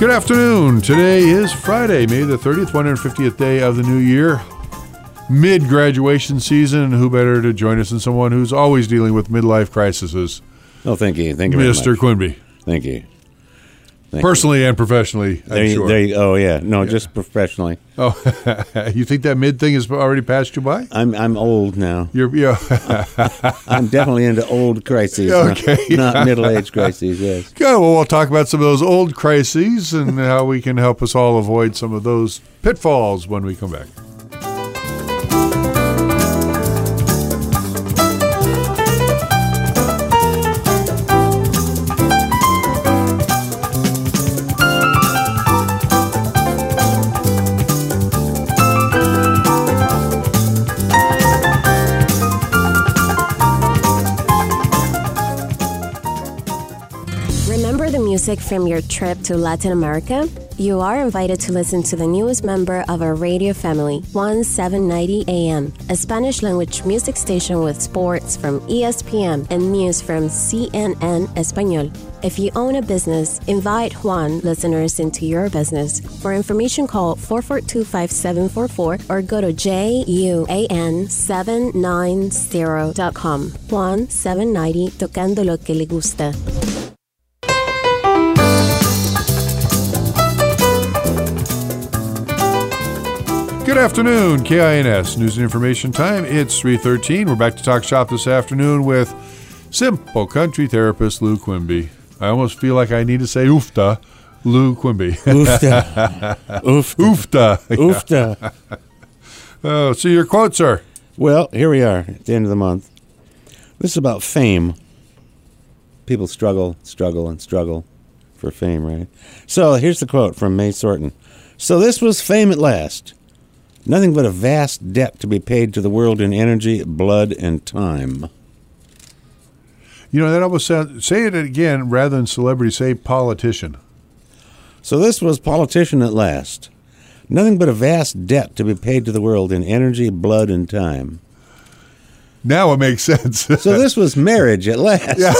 Good afternoon. Today is Friday, May the 30th, 150th day of the new year. Mid-graduation season. Who better to join us than someone who's always dealing with midlife crises? Oh, thank you. Thank you very much. Mr. Quimby. Thank you. Personally and professionally, I'm sure. Oh, yeah. No, just professionally. Oh, you think that mid thing has already passed you by? I'm old now. Yeah. I'm definitely into old crises, Okay. not middle-aged crises, yes. Good. Well, we'll talk about some of those old crises and how we can help us all avoid some of those pitfalls when we come back. Music from your trip to Latin America? You are invited to listen to the newest member of our radio family, 1790 AM, a Spanish-language music station with sports from ESPN and news from CNN Español. If you own a business, invite Juan listeners into your business. For information, call 442-5744 or go to JUAN790.com. Juan 790, tocando lo que le gusta. Good afternoon, KINS News and Information Time. It's 3:13. We're back to talk shop this afternoon with Simple Country therapist Lou Quimby. I almost feel like I need to say oofta, Lou Quimby. Oofta. Oofta. Oofta. Oh, so your quote, sir. Well, here we are at the end of the month. This is about fame. People struggle for fame, right? So here's the quote from May Sorton. So this was fame at last. Nothing but a vast debt to be paid to the world in energy, blood, and time. You know, that almost sounds... Say it again rather than celebrity. Say politician. So this was politician at last. Nothing but a vast debt to be paid to the world in energy, blood, and time. Now it makes sense. So this was marriage at last. Yeah.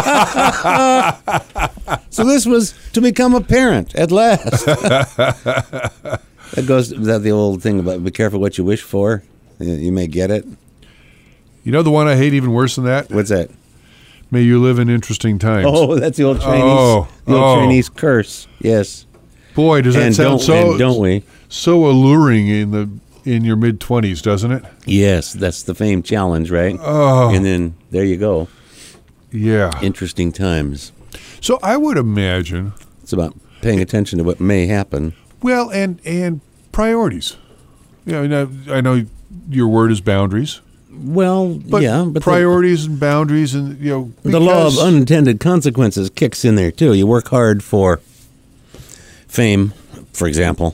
So this was to become a parent at last. That goes that the old thing about be careful what you wish for. You may get it. You know the one I hate even worse than that? What's that? May you live in interesting times. Oh, that's the old Chinese, Chinese curse. Yes. Boy, does that sound don't we? So alluring in your mid-20s, doesn't it? Yes, that's the fame challenge, right? Oh. And then there you go. Yeah. Interesting times. So I would imagine it's about paying attention to what may happen. Well, and priorities. You know, I know your word is boundaries. Well, but yeah, but priorities and boundaries, and the law of unintended consequences kicks in there too. You work hard for fame, for example,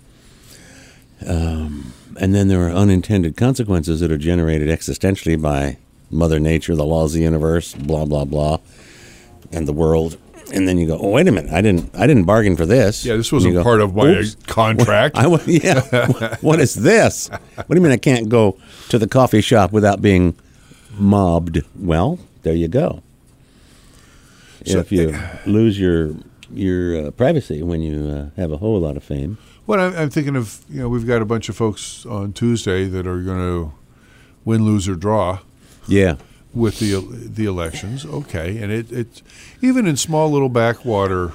and then there are unintended consequences that are generated existentially by Mother Nature, the laws of the universe, blah blah blah, and the world. And then you go, oh, wait a minute, I didn't bargain for this. Yeah, this wasn't part of my contract. What is this? What do you mean I can't go to the coffee shop without being mobbed? Well, there you go. So, if you lose your privacy when you have a whole lot of fame. Well, I'm thinking of, we've got a bunch of folks on Tuesday that are going to win, lose, or draw. Yeah. With the elections, okay, and it's even in small little backwater.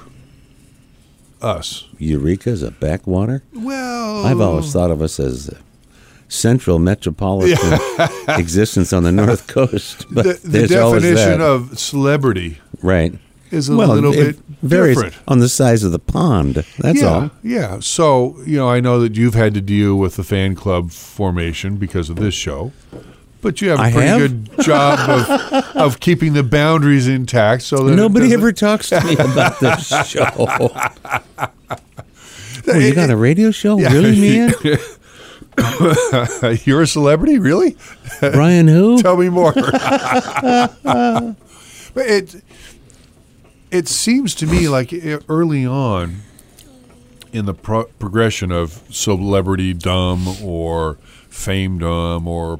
Eureka's a backwater? Well, I've always thought of us as central metropolitan existence on the North Coast. But the definition of celebrity, right, is a little bit different on the size of the pond. That's all. Yeah. So I know that you've had to deal with the fan club formation because of this show. But you have a pretty good job of keeping the boundaries intact. So that nobody ever talks to me about this show. Oh, you got a radio show? Yeah. Really, man? You're a celebrity? Really? Brian who? Tell me more. But it seems to me like early on in the progression of celebrity dumb or fame-dom or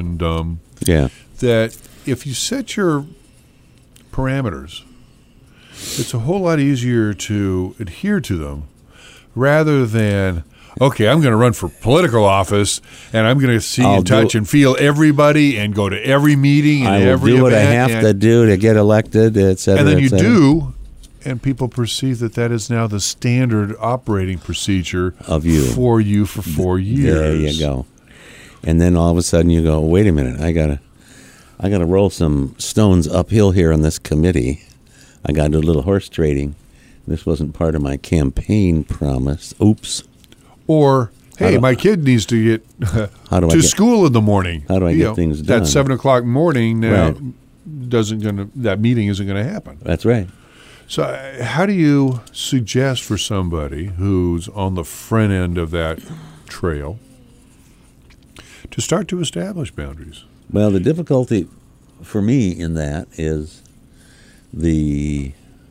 politician-dom, yeah, that if you set your parameters it's a whole lot easier to adhere to them rather than, okay, I'm going to run for political office and I'm going to see and touch and feel everybody and go to every meeting and every event. I will do what I have to do to get elected, et cetera. And then you do, and people perceive that is now the standard operating procedure of you for 4 years. There you go. And then all of a sudden you go, wait a minute, I gotta roll some stones uphill here on this committee. I got to do a little horse trading. This wasn't part of my campaign promise. Oops. Or, hey, my kid needs to get to school in the morning. How do I get things done? That 7 o'clock morning now that meeting isn't going to happen. That's right. So how do you suggest for somebody who's on the front end of that trail to start to establish boundaries? Well, the difficulty for me in that is the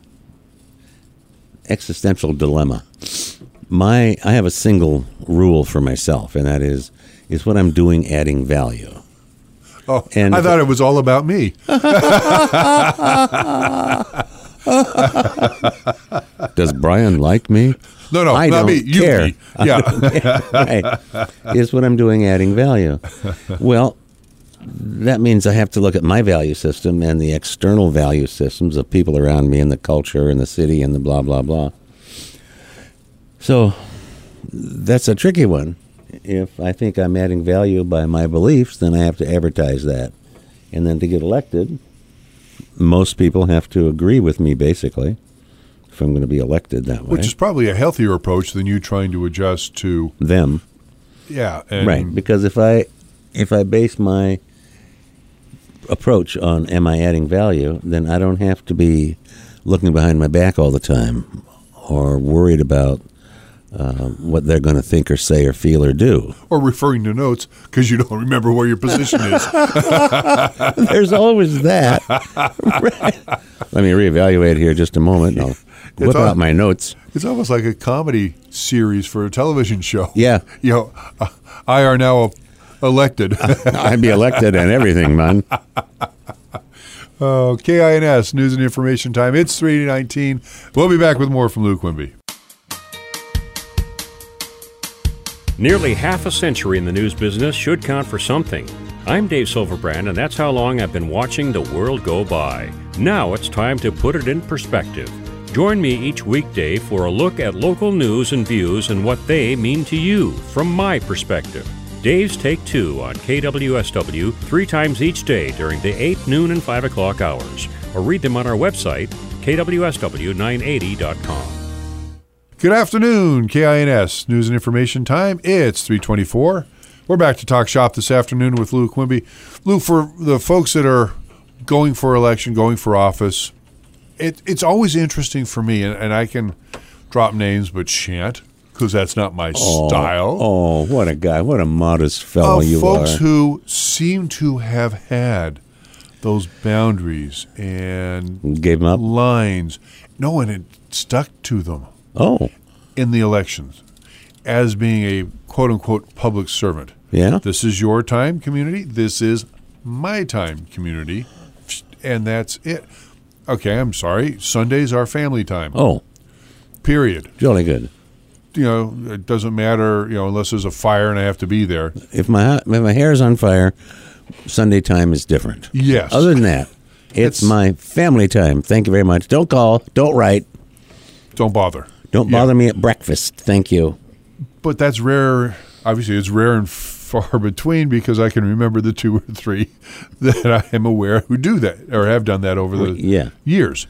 existential dilemma. I have a single rule for myself, and that is what I'm doing adding value? Oh, and I thought it was all about me. Does Brian like me? No, I not don't me. You care. me. Yeah. Right. Is what I'm doing adding value? Well, that means I have to look at my value system and the external value systems of people around me and the culture and the city and the blah, blah, blah. So that's a tricky one. If I think I'm adding value by my beliefs, then I have to advertise that. And then to get elected, most people have to agree with me, basically, if I'm going to be elected that way. Which is probably a healthier approach than you trying to adjust to them. Yeah. Right, because if I base my approach on am I adding value, then I don't have to be looking behind my back all the time or worried about what they're going to think or say or feel or do. Or referring to notes because you don't remember where your position is. There's always that. Right. Let me reevaluate here just a moment. I'll whip out my notes. It's almost like a comedy series for a television show. Yeah. I are now elected. I'd be elected and everything, man. Oh, KINS, News and Information Time. It's 3:19. We'll be back with more from Lou Quimby. Nearly half a century in the news business should count for something. I'm Dave Silverbrand, and that's how long I've been watching the world go by. Now it's time to put it in perspective. Join me each weekday for a look at local news and views and what they mean to you from my perspective. Dave's Take 2 on KWSW 3 times each day during the 8, noon, and 5 o'clock hours. Or read them on our website, kwsw980.com. Good afternoon, KINS, News and Information Time. It's 3:24. We're back to Talk Shop this afternoon with Lou Quimby. Lou, for the folks that are going for election, going for office, it's always interesting for me, and I can drop names but shan't, because that's not my style. Oh, what a guy. What a modest fellow you are. Folks who seem to have had those boundaries and gave them up? Lines. No, and it stuck to them. Oh. In the elections as being a quote-unquote public servant. Yeah. This is your time, community. This is my time, community. And that's it. Okay, I'm sorry. Sunday's our family time. Oh. Period. Jolly good. It doesn't matter, unless there's a fire and I have to be there. If my hair is on fire, Sunday time is different. Yes. Other than that, it's my family time. Thank you very much. Don't call. Don't write. Don't bother. Don't bother me at breakfast. Thank you. But that's rare. Obviously, it's rare and far between because I can remember the 2 or 3 that I am aware who do that or have done that over the years.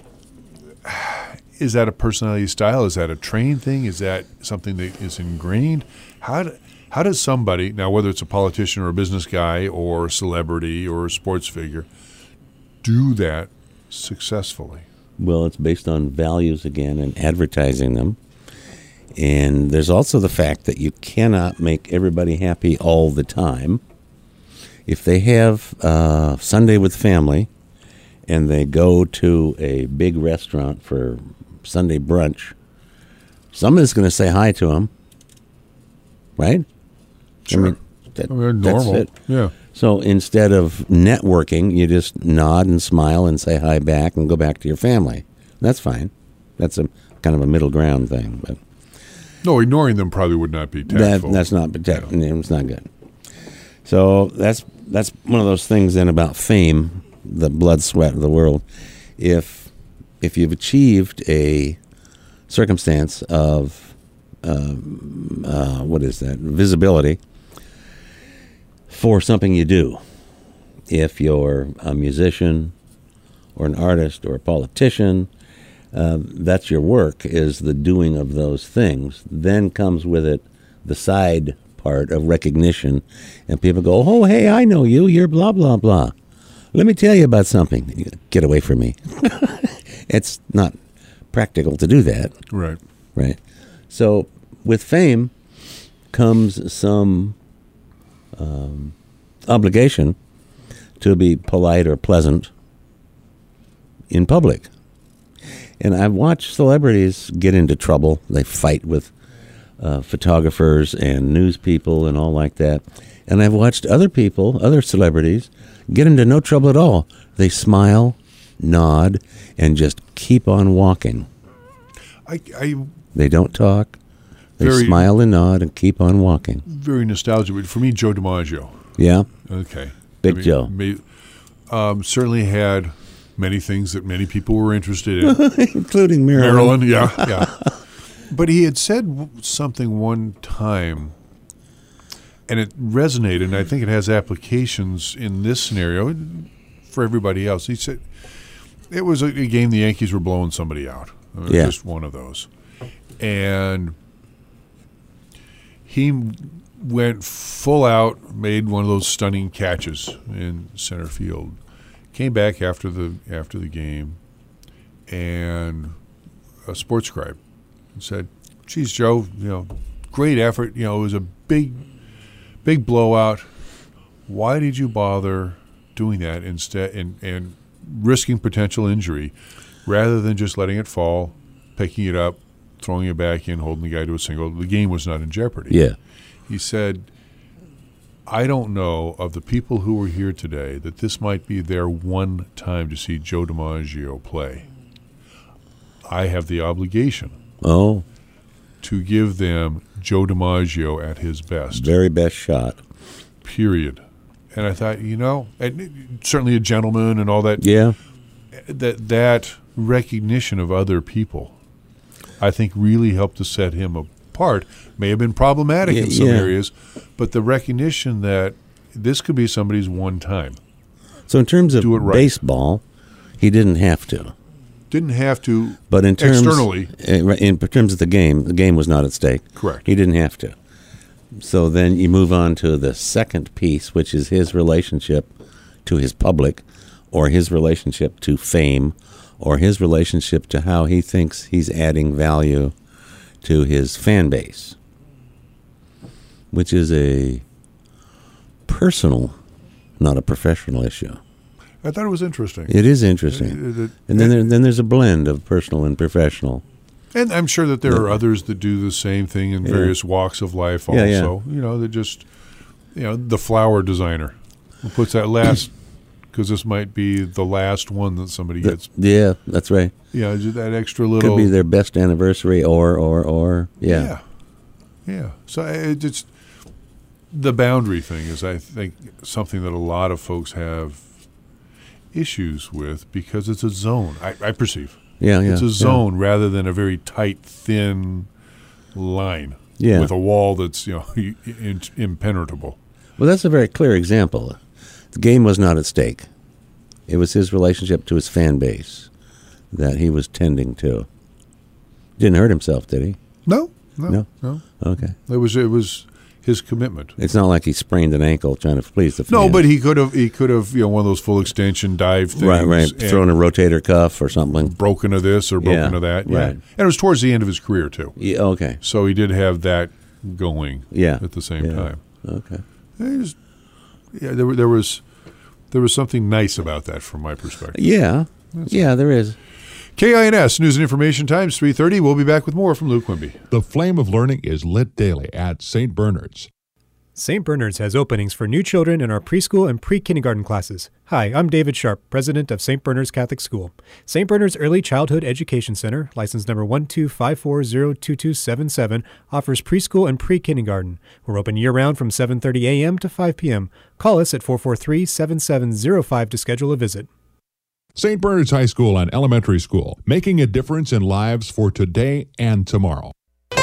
Is that a personality style? Is that a trained thing? Is that something that is ingrained? How does somebody, now whether it's a politician or a business guy or a celebrity or a sports figure, do that successfully? Well, it's based on values again and advertising them. And there's also the fact that you cannot make everybody happy all the time. If they have Sunday with family and they go to a big restaurant for Sunday brunch, somebody's going to say hi to them, right? Sure. Normal. That's it. Yeah. So instead of networking, you just nod and smile and say hi back and go back to your family. That's fine. That's a kind of a middle ground thing, but No, ignoring them probably would not be tactful. that's not protecting. It's not good. So that's one of those things then about fame, the blood, sweat of the world. If you've achieved a circumstance of what is that, visibility for something you do, if you're a musician or an artist or a politician, that's your work, is the doing of those things. Then comes with it the side part of recognition, and people go, oh, hey, I know you, you're blah, blah, blah. Let me tell you about something. Get away from me. It's not practical to do that. Right. So with fame comes some obligation to be polite or pleasant in public. And I've watched celebrities get into trouble. They fight with photographers and news people and all like that. And I've watched other celebrities, get into no trouble at all. They smile, nod, and just keep on walking. They don't talk. They smile and nod and keep on walking. Very nostalgic. But for me, Joe DiMaggio. Yeah. Okay. Big Joe. Certainly had many things that many people were interested in. Including Marilyn. Yeah. But he had said something one time, and it resonated, and I think it has applications in this scenario for everybody else. He said it was a game the Yankees were blowing somebody out. It was just one of those. And he went full out, made one of those stunning catches in center field. Came back after the game, and a sports scribe said, "Geez, Joe, great effort. It was a big blowout. Why did you bother doing that instead and risking potential injury rather than just letting it fall, picking it up, throwing it back in, holding the guy to a single? The game was not in jeopardy." Yeah. He said, I don't know of the people who were here today that this might be their one time to see Joe DiMaggio play. I have the obligation to give them Joe DiMaggio at his best. Very best shot. Period. And I thought, and certainly a gentleman and all that. Yeah. That recognition of other people, I think, really helped to set him apart. May have been problematic in some areas, but the recognition that this could be somebody's one time. So in terms of baseball, he didn't have to. Didn't have to, but in terms, externally. In terms of the game was not at stake. Correct. He didn't have to. So then you move on to the second piece, which is his relationship to his public, or his relationship to fame, or his relationship to how he thinks he's adding value to his fan base, which is a personal, not a professional issue. I thought it was interesting. It is interesting. And then there's a blend of personal and professional. And I'm sure that there are others that do the same thing in various walks of life also. That just, the flower designer who puts that last, because this might be the last one that somebody gets. Yeah, that's right. Yeah, that extra little. Could be their best anniversary or. Yeah. So it's the boundary thing is, I think, something that a lot of folks have issues with because it's a zone. I perceive. It's a zone rather than a very tight, thin line with a wall that's impenetrable. Well, that's a very clear example. The game was not at stake. It was his relationship to his fan base that he was tending to. Didn't hurt himself, did he? No. Okay. It was his commitment. It's not like he sprained an ankle trying to please the fans. No, but he could have one of those full extension dive things. Right. Thrown a rotator cuff or something. Broken of this or broken of that. Yeah. Right. And it was towards the end of his career too. Yeah, okay. So he did have that going at the same time. Okay. There was something nice about that from my perspective. Yeah. There is. KINS News and Information Times 3:30. We'll be back with more from Luke Quimby. The flame of learning is lit daily at St. Bernard's. St. Bernard's has openings for new children in our preschool and pre-kindergarten classes. Hi, I'm David Sharp, president of St. Bernard's Catholic School. St. Bernard's Early Childhood Education Center, license number 125402277, offers preschool and pre-kindergarten. We're open year-round from 7:30 a.m. to 5 p.m. Call us at 443-7705 to schedule a visit. St. Bernard's High School and Elementary School, making a difference in lives for today and tomorrow.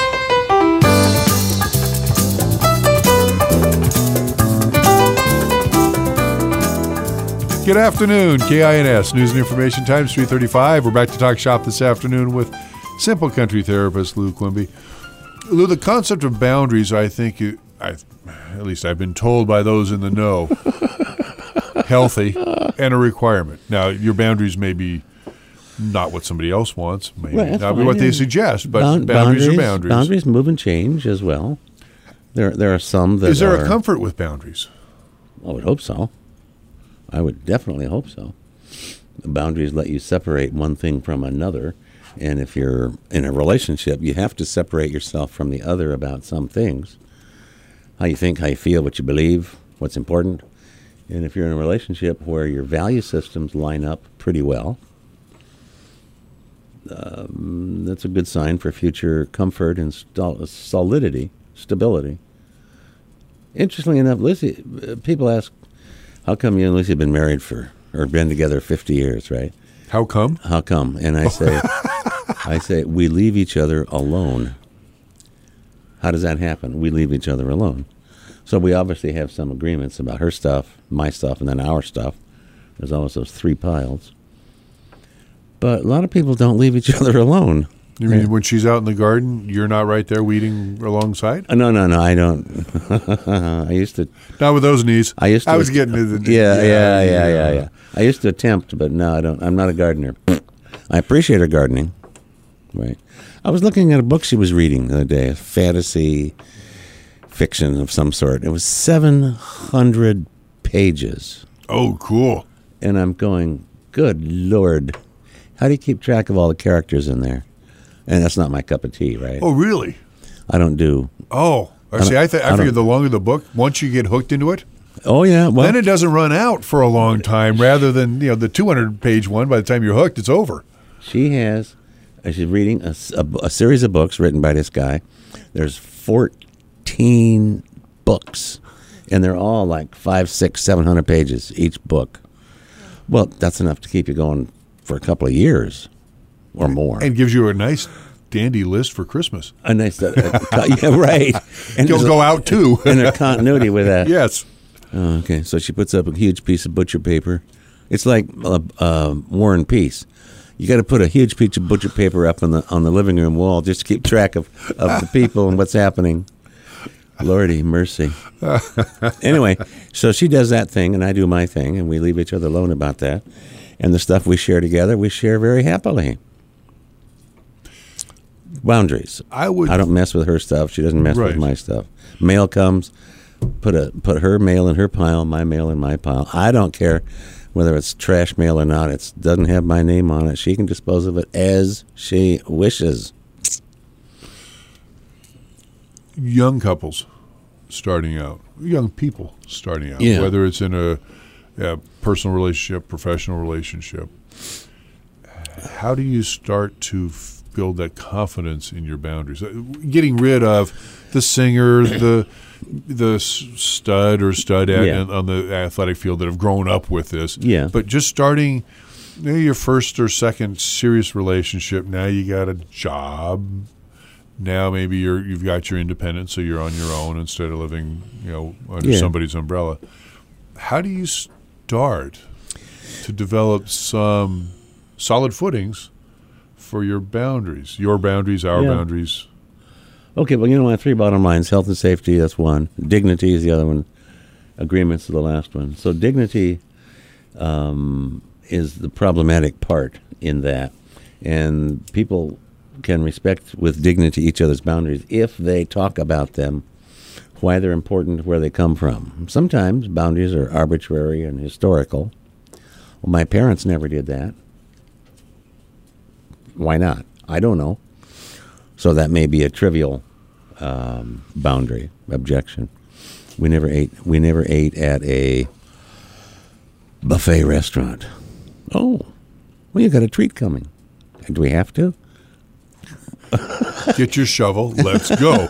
Good afternoon, KINS News and Information Times 3:35. We're back to talk shop this afternoon with Simple Country therapist Lou Quimby. Lou, the concept of boundaries, I think, at least I've been told by those in the know, healthy and a requirement. Now, your boundaries may be not what somebody else wants, maybe not be what they suggest, but boundaries are boundaries. Boundaries move and change as well. There are some that Is there a comfort with boundaries? I would hope so. I would definitely hope so. The boundaries let you separate one thing from another. And if you're in a relationship, you have to separate yourself from the other about some things. How you think, how you feel, what you believe, what's important. And if you're in a relationship where your value systems line up pretty well, that's a good sign for future comfort and stability. Interestingly enough, Lucy, people ask, how come you and Lucy have been married or been together 50 years, right? How come? How come? And I say, we leave each other alone. How does that happen? We leave each other alone. So we obviously have some agreements about her stuff, my stuff, and then our stuff. There's always those three piles. But a lot of people don't leave each other alone. You mean when she's out in the garden, you're not right there weeding alongside? No, I don't. I used to. Not with those knees. I was getting to the knees. Yeah. I used to attempt, but no, I don't. I'm not a gardener. I appreciate her gardening. Right. I was looking at a book she was reading the other day, a fantasy fiction of some sort. It was 700 pages. Oh, cool. And I'm going, good Lord, how do you keep track of all the characters in there? And that's not my cup of tea, right? Oh, really? I don't do. Oh, I figured the longer the book, once you get hooked into it. Oh yeah, well, then it doesn't run out for a long time. Rather than the 200-page one, by the time you're hooked, it's over. She's reading a series of books written by this guy. There's 14 books, and they're all like 500, 600, 700 pages each book. Well, that's enough to keep you going for a couple of years. Or more. And gives you a nice, dandy list for Christmas. A nice, yeah, right. And you'll go out, too. And there's continuity with that. Yes. Oh, okay, so she puts up a huge piece of butcher paper. It's like War and Peace. You got to put a huge piece of butcher paper up on the living room wall just to keep track of the people and what's happening. Lordy mercy. Anyway, so she does that thing, and I do my thing, and we leave each other alone about that. And the stuff we share together, we share very happily. Boundaries. I don't mess with her stuff. She doesn't mess with my stuff. Mail comes, put her mail in her pile, my mail in my pile. I don't care whether it's trash mail or not. It doesn't have my name on it. She can dispose of it as she wishes. Young couples starting out, young people starting out, whether it's in a personal relationship, professional relationship, how do you start to build that confidence in your boundaries? Getting rid of the singer, the stud or studette on the athletic field that have grown up with this. Yeah. But just starting your first or second serious relationship, now you got a job. Now maybe you've got your independence, so you're on your own instead of living under somebody's umbrella. How do you start to develop some solid footings for your boundaries, our boundaries? Okay, well, my three bottom lines: health and safety, that's one. Dignity is the other one. Agreements is the last one. So dignity is the problematic part in that. And people can respect with dignity each other's boundaries if they talk about them, why they're important, where they come from. Sometimes boundaries are arbitrary and historical. Well, my parents never did that. Why not? I don't know. So that may be a trivial boundary objection. We never ate at a buffet restaurant. Oh, well, you got a treat coming. Do we have to? Get your shovel. Let's go.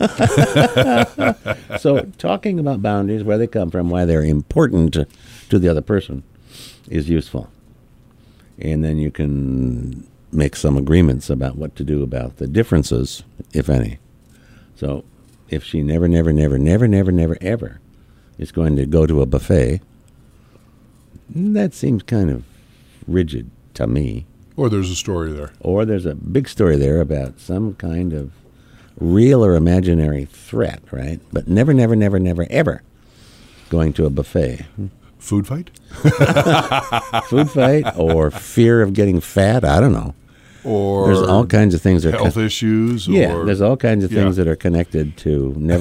So talking about boundaries, where they come from, why they're important to the other person is useful. And then you can make some agreements about what to do about the differences, if any. So if she never ever is going to go to a buffet, that seems kind of rigid to me. Or there's a story there. Or there's a big story there about some kind of real or imaginary threat, right? But never ever going to a buffet. Food fight? Food fight or fear of getting fat, I don't know. Or there's all kinds of things that health issues. Yeah, or, there's all kinds of things that are connected to never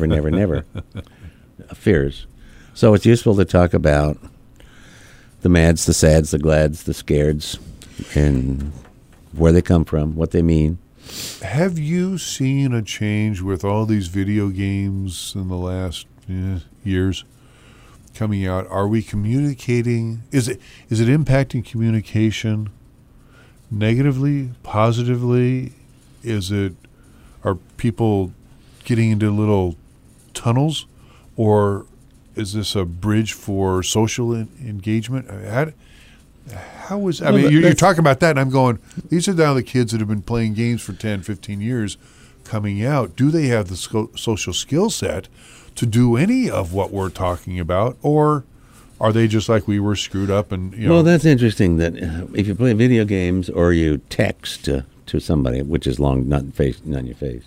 fears. So it's useful to talk about the mads, the sads, the glads, the scareds, and where they come from, what they mean. Have you seen a change with all these video games in the last years coming out? Are we communicating? Is it impacting communication negatively, positively? Are people getting into little tunnels, or is this a bridge for social engagement? How is, I mean, you're talking about that, and I'm going, these are now the kids that have been playing games for 10, 15 years coming out. Do they have the social skill set to do any of what we're talking about, or are they just like we were screwed up? And Well, that's interesting that if you play video games or you text to somebody, which is long, not your face,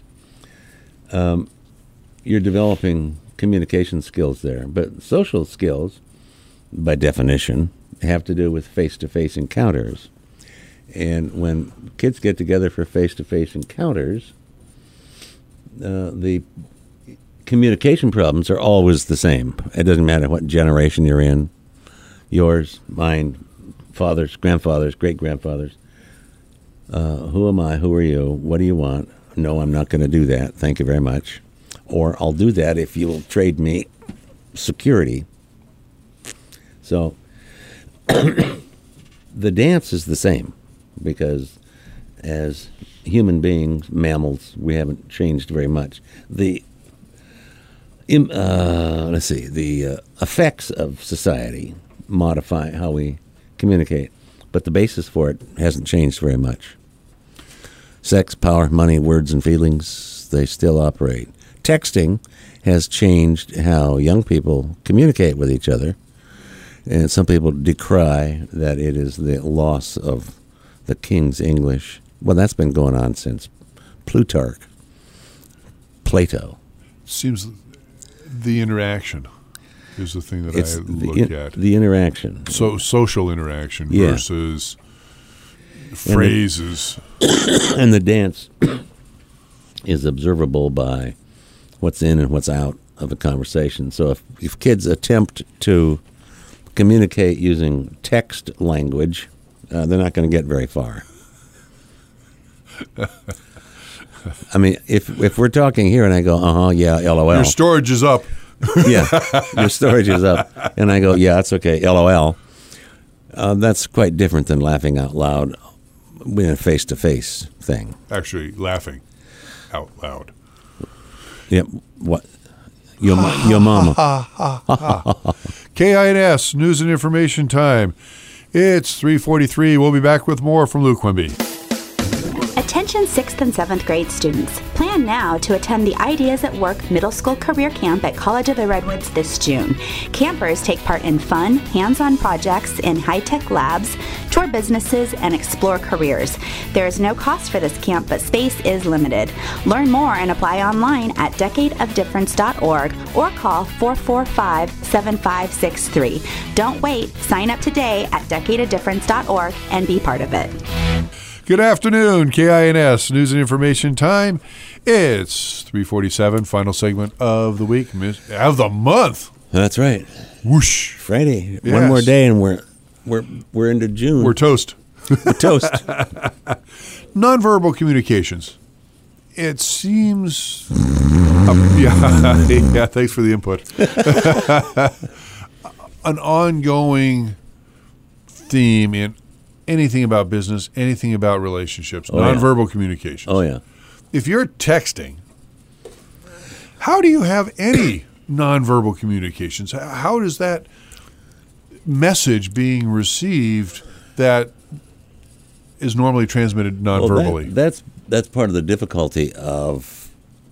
you're developing communication skills there. But social skills, by definition, have to do with face-to-face encounters. And when kids get together for face-to-face encounters, the communication problems are always the same. It doesn't matter what generation you're in, yours, mine, fathers, grandfathers, great-grandfathers. Who am I? Who are you? What do you want? No, I'm not going to do that. Thank you very much. Or I'll do that if you'll trade me security. So the dance is the same, because as human beings, mammals, we haven't changed very much. The effects of society modify how we communicate, but the basis for it hasn't changed very much. Sex, power, money, words, and feelings, they still operate. Texting has changed how young people communicate with each other, and some people decry that it is the loss of the King's English. Well, that's been going on since Plutarch, Plato. Seems the interaction is the thing that I look at. The interaction. So social interaction versus phrases. And the dance is observable by what's in and what's out of a conversation. So if kids attempt to communicate using text language, they're not going to get very far. I mean, if we're talking here and I go, yeah, LOL. Your storage is up. Yeah, your storage is up. And I go, yeah, that's okay, LOL. That's quite different than laughing out loud in a face-to-face thing. Actually, laughing out loud. Yep. What? Your mama. KINS, News and Information Time. It's 3:43. We'll be back with more from Lou Quimby. Attention 6th and 7th grade students. Plan now to attend the Ideas at Work Middle School Career Camp at College of the Redwoods this June. Campers take part in fun, hands-on projects in high-tech labs, tour businesses, and explore careers. There is no cost for this camp, but space is limited. Learn more and apply online at decadeofdifference.org or call 445-7563. Don't wait. Sign up today at decadeofdifference.org and be part of it. Good afternoon, KINS, News and Information Time. It's 3:47, final segment of the week, of the month. That's right. Whoosh. Friday. Yes. One more day and we're into June. We're toast. We're toast. Nonverbal communications. It seems Yeah, thanks for the input. An ongoing theme in anything about business, anything about relationships, nonverbal communications. Oh, yeah. If you're texting, how do you have any nonverbal communications? How does that message being received that is normally transmitted nonverbally? Well, that's part of the difficulty of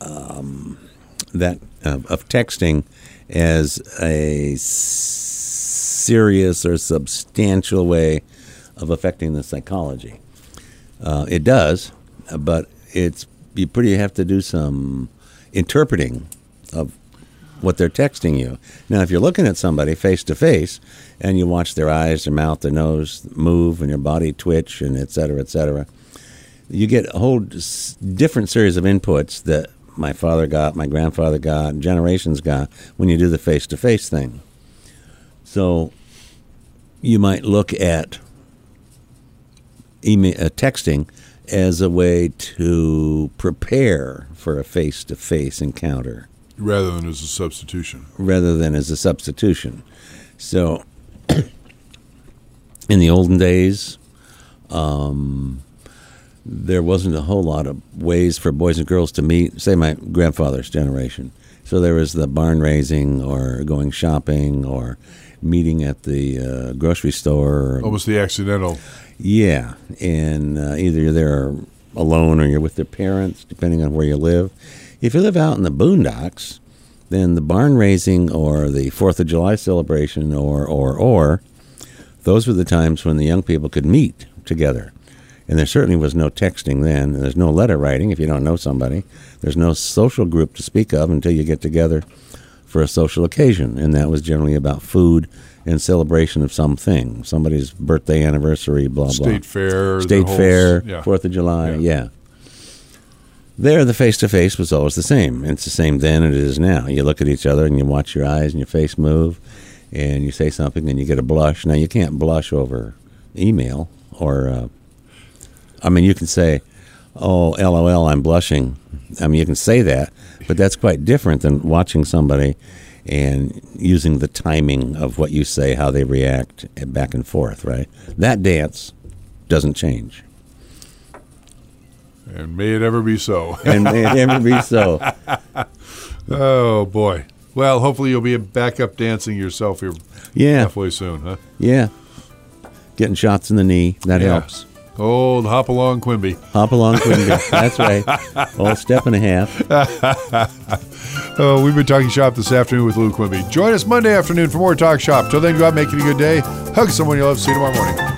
texting as a serious or substantial way of affecting the psychology. It does, but you have to do some interpreting of what they're texting you. Now, if you're looking at somebody face to face and you watch their eyes, their mouth, their nose move, and your body twitch, and et cetera, you get a whole different series of inputs that my father got, my grandfather got, generations got when you do the face-to-face thing. So you might look at texting as a way to prepare for a face-to-face encounter. Rather than as a substitution. So in the olden days, there wasn't a whole lot of ways for boys and girls to meet, say my grandfather's generation. So there was the barn raising or going shopping or meeting at the grocery store. Almost the accidental. Yeah, and either they're alone or you're with their parents, depending on where you live. If you live out in the boondocks, then the barn raising or the 4th of July celebration or those were the times when the young people could meet together. And there certainly was no texting then. There's no letter writing if you don't know somebody. There's no social group to speak of until you get together for a social occasion. And that was generally about food and celebration of something. Somebody's birthday, anniversary, blah, blah. State fair, 4th of July, yeah. There, the face-to-face was always the same. It's the same then and it is now. You look at each other and you watch your eyes and your face move and you say something and you get a blush. Now, you can't blush over email or, you can say, oh, LOL, I'm blushing. You can say that, but that's quite different than watching somebody and using the timing of what you say, how they react back and forth, right? That dance doesn't change. And may it ever be so. Oh, boy. Well, hopefully you'll be back up dancing yourself here halfway soon, huh? Yeah. Getting shots in the knee, that helps. Old Hopalong Quimby. That's right. Old step and a half. We've been talking shop this afternoon with Lou Quimby. Join us Monday afternoon for more Talk Shop. Till then, go out, make it a good day. Hug someone you love. See you tomorrow morning.